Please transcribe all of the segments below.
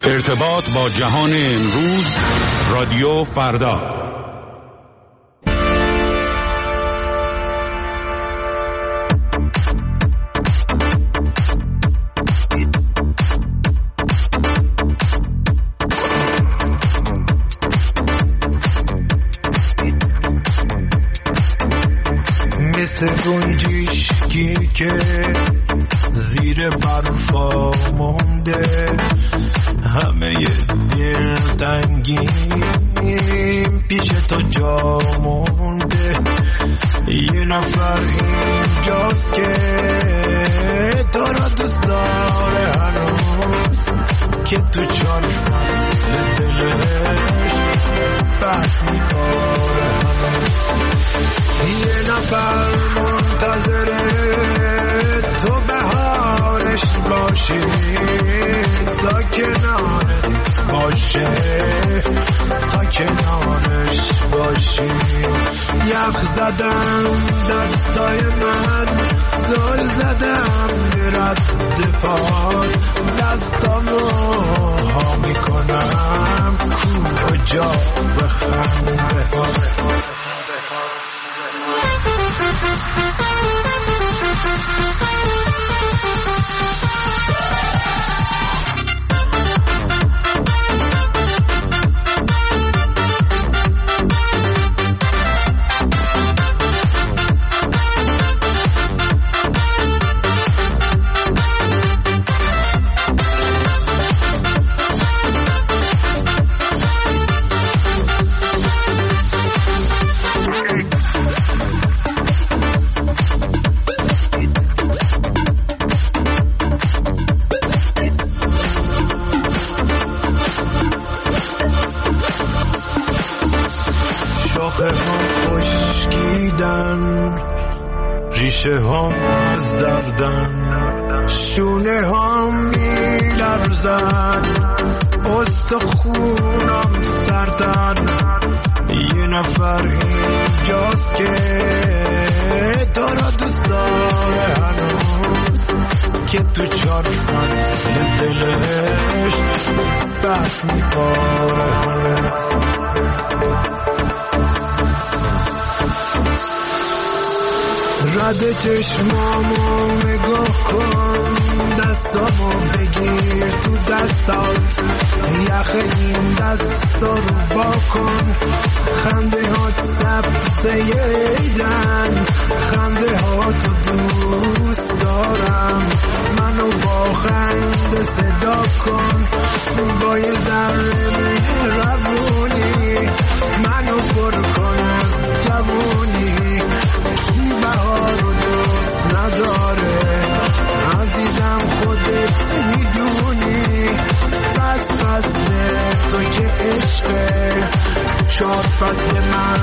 ارتباط با جهان امروز، رادیو فردا. مثل گنجشکی که زیر برفا مونده، همه دلتنگیم پیش تو جا مونده. یه نفر اینجاست که تو را دوست داره هنوز، که تو چار فصل دلش بحث می‌کنه هنوز. یه نفر منتظره تو بهارش باشی، تا کنارش باشه، تا کنارش باشی. یخ زدم دستای من، زل زدم رد پاد، دستامو ها میکنم کجا بخنده. ریشه هم از دردن، شونه هم میلرزن، استخونم سردن. یه نفر اینجاست که تو را دوست داره هنوز، که تو چار فصل دلش بحث می‌کنه هنوز. رد چشمامو نگاه کن، دستامو بگیر تو دستات، یخ این دستا رو وا کن. خنده ها سبزه ایدن، خنده ها تو دوست دارم. منو با خنده صدا کن، با یه ذره مهربونی منو پر کن از جوونی. بهارو دوست نداره عزیزم، خودت میدونی. فصل تو که عشقه، چار فصل من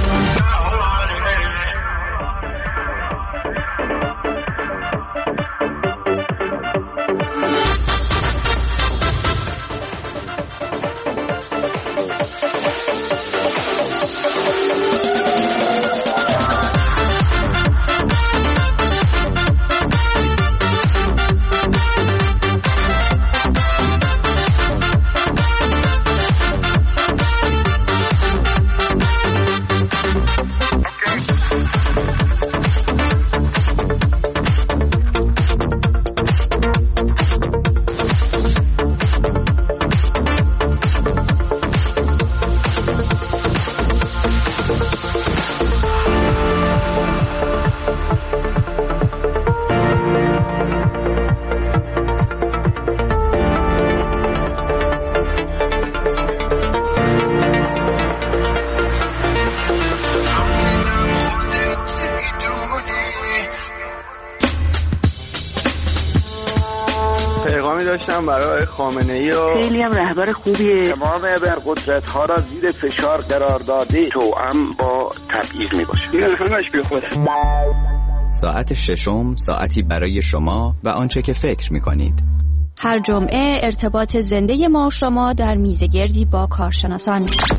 برای خامنه‌ای و خیلی هم رهبر خوبیه. تمام ابرقدرت‌ها را زیر فشار قرار داده، توأم با تبعیض میباشه. این همش بی خوده. ساعت ششم، ساعتی برای شما و آنچه که فکر میکنید. هر جمعه ارتباط زنده ما و شما در میزگردی با کارشناسان.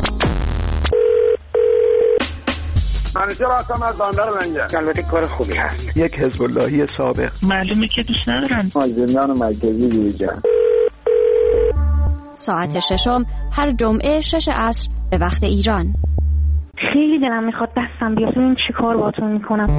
منیجر هستم از بندر منگه. البته کار خوبی هست. یک حزب اللهی سابق. معلومه که دوست ندارن. از زندان مرکزی بیرون. ساعت ششم هر جمعه 6 عصر به وقت ایران. خیلی دلم میخواد دستم بیاد ببینم چی کار باهاتون میکنم.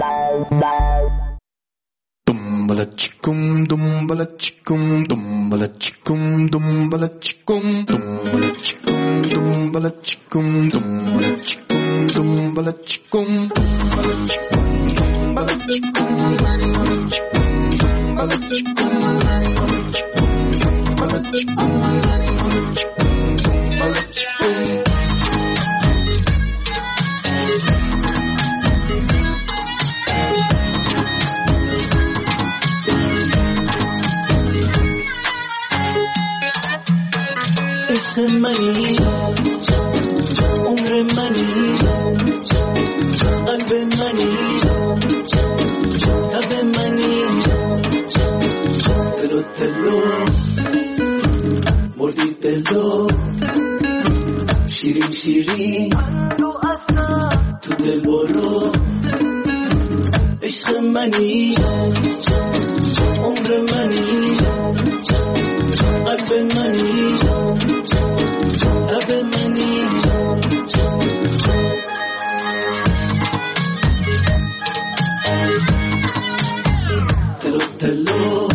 دنبالا چیکم دنبالا چیکم دنبالا چیکم دنبالا چیکم دنبالا چیکم دنبالا چیکم دنبالا چیکم دنبالا چیکم دنبالا چیکم دنبالا چیکم دنبالا چیکم دنبالا چیکم. عشق منی عمر منی قلب منی تب منی تلو تلو مردی دلو شیرین شیرین تو دل برو. عشق منی عمر منی قلب منی تب منی تلو تلو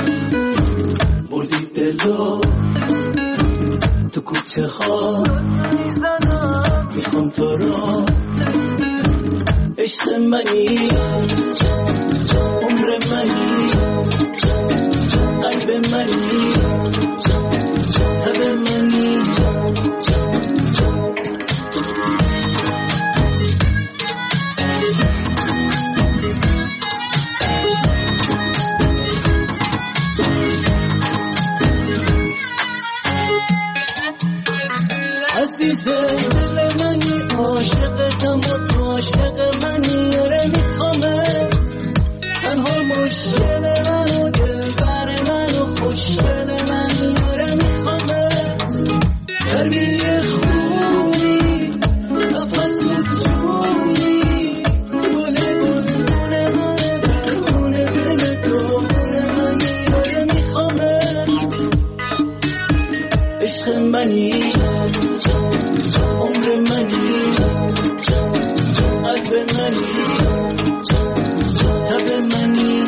بردی دلو تو کوچه ها میخوام تو را. عشق منی عمر منی قلب منی تب منی. عزیز دل منی عاشقتم و تو عاشق منی. یاره میخوامت تنها مشکل من و دلبر من و خوشگل من. یاره میخوامت گرمی خونی نفس نتونی گل گلگون من درمون دل داغون من. یاره میخوامت عشق منی عمر منی قلب منی تب منی.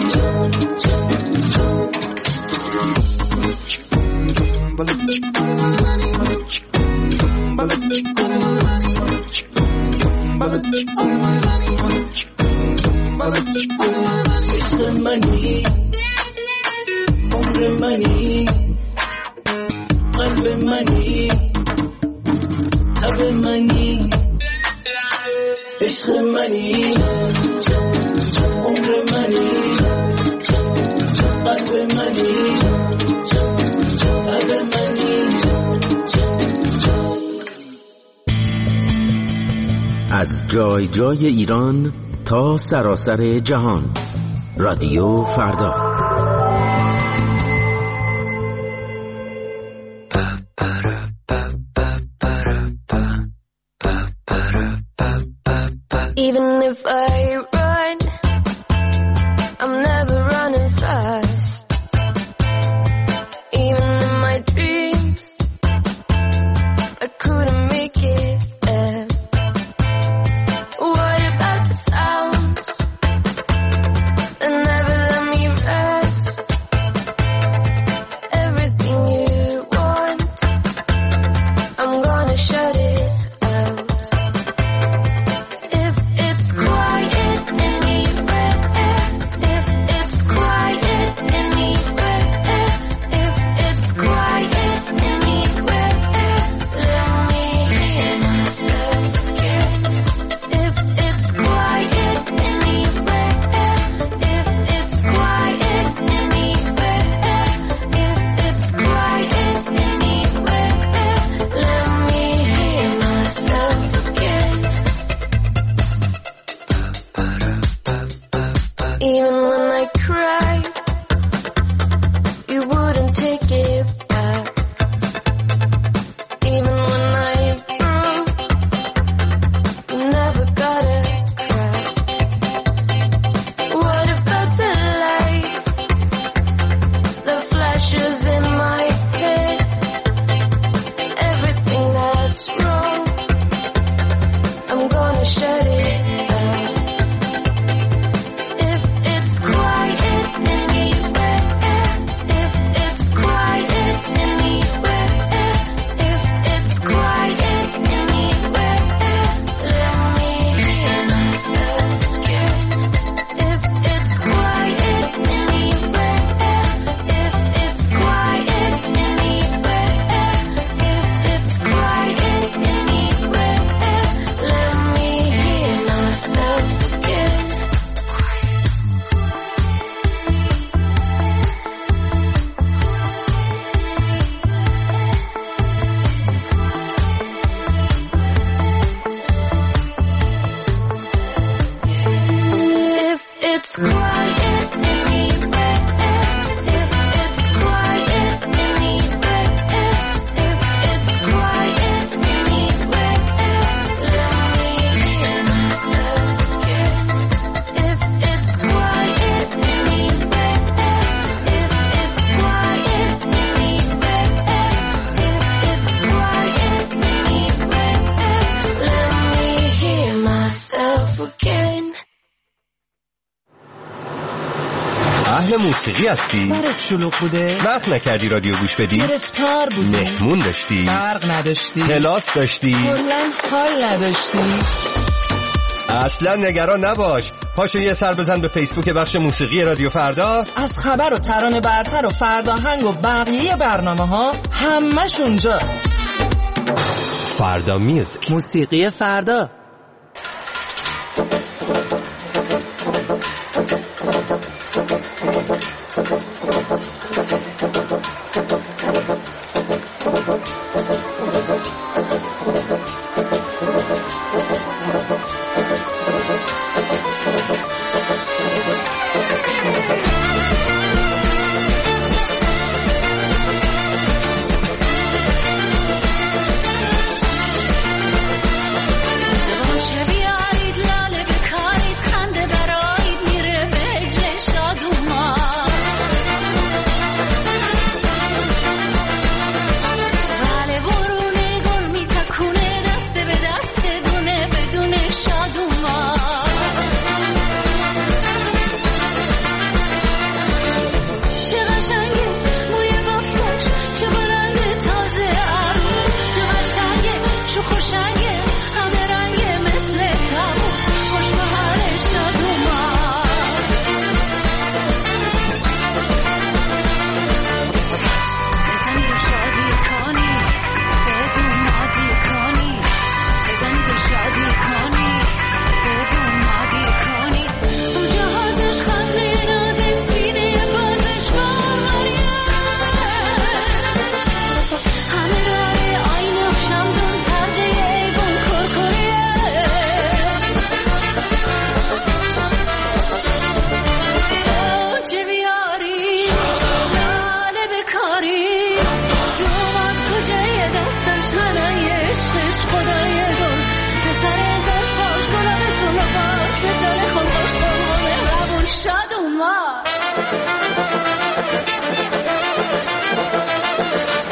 عشق منی عمر منی قلب منی تب منی. عشق منی عمر منی قلب منی تب منی. از جای جای ایران تا سراسر جهان. رادیو فردا. Even if I run, I'm never running fast. Even in my dreams, I couldn't make it there. What about the sounds that never let me rest? اهل موسیقی هستی؟ سرت شلوغ بوده؟ وقت نکردی رادیو گوش بدی؟ گرفتار بودی؟ مهمون داشتی؟ برق نداشتی؟ کلاس داشتی؟ کلاً حال نداشتی؟ اصلا نگران نباش، پاشو یه سر بزن به فیسبوک بخش موسیقی رادیو فردا. از خبر و ترانه برتر و فرداهنگ و بقیه برنامه ها همش اونجاست. فردا میوزیک، موسیقی فردا.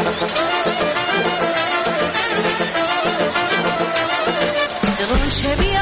چه